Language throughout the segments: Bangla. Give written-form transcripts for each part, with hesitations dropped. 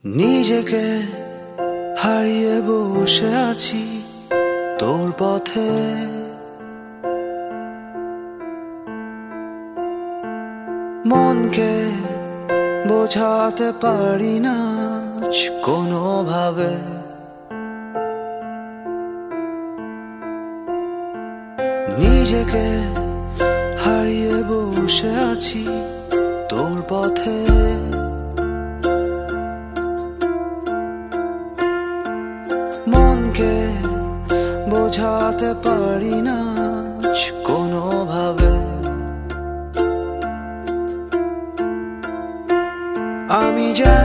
নিজেকে হারিয়ে বসে আছি তোর পথে, মনকে বোঝাতে পারি না কোনোভাবে। নিজেকে হারিয়ে বসে আছি তোর পথে, মনকে বোঝাতে পারি না কোনোভাবে। আমি যেন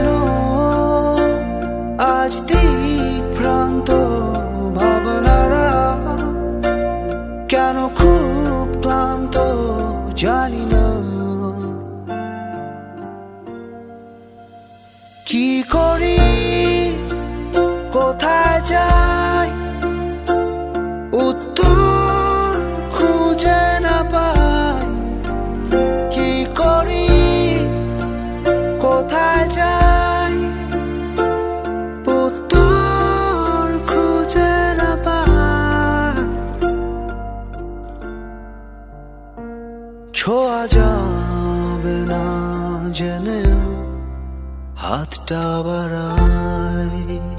আজ দিকভ্রান্ত, ভাবনারা কেন খুব ক্লান্ত জানি না। কি করি, কোথায় যাই, উত্তর খুঁজে না পাই। কি করি, কোথায় যাই, উত্তর খুঁজে না পাই। ছোঁয়া যাবে না জেনেও হাতটা বাড়াই,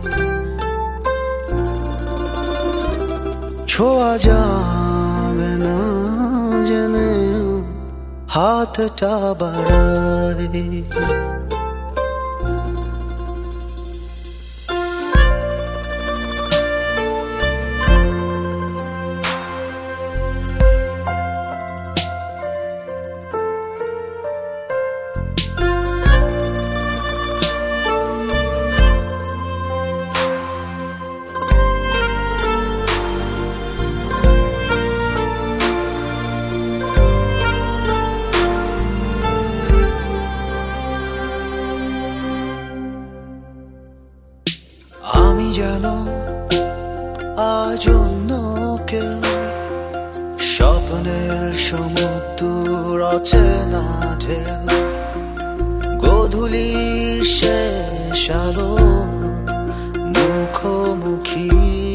ছোঁয়া যাবে না জেনেও হাতটা বাড়াই। আমি যেন আজ অন্য কেউ, স্বপ্নের সমুদ্র অচেনা ঢেউ, গোধূলির শেষ আলো মুখোমুখি।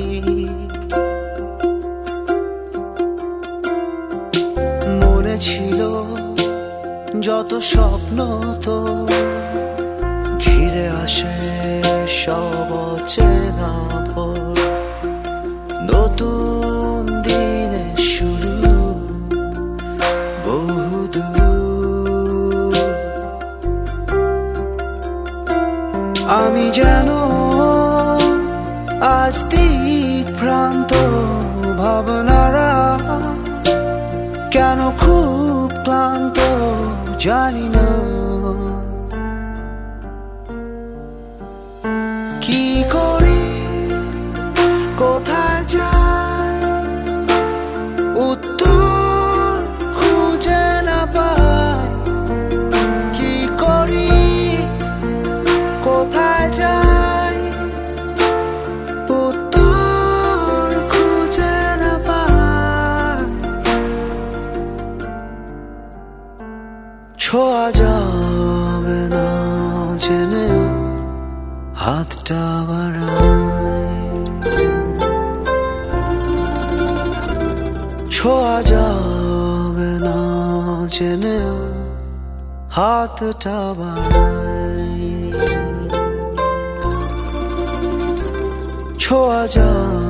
মনে ছিল যত স্বপ্ন তো ঘিরে আসে সব অচেনা ভোর, নতুন দিনের শুরু বহুদূর। আমি যেন আজ দিকভ্রান্ত, ভাবনারা কেন খুব ক্লান্ত জানি না। কি করি, কোথায় যাই, উত্তর খুঁজে না পাই। কি করি, কোথায় যাই, উত্তর খুঁজে না পাই। ছোঁয়া যাবে না জেনেও হাতটা বাড়াই, ছোঁয়া যাবে না জেনেও হাতটা বাড়াই। ছোঁয়া যাবে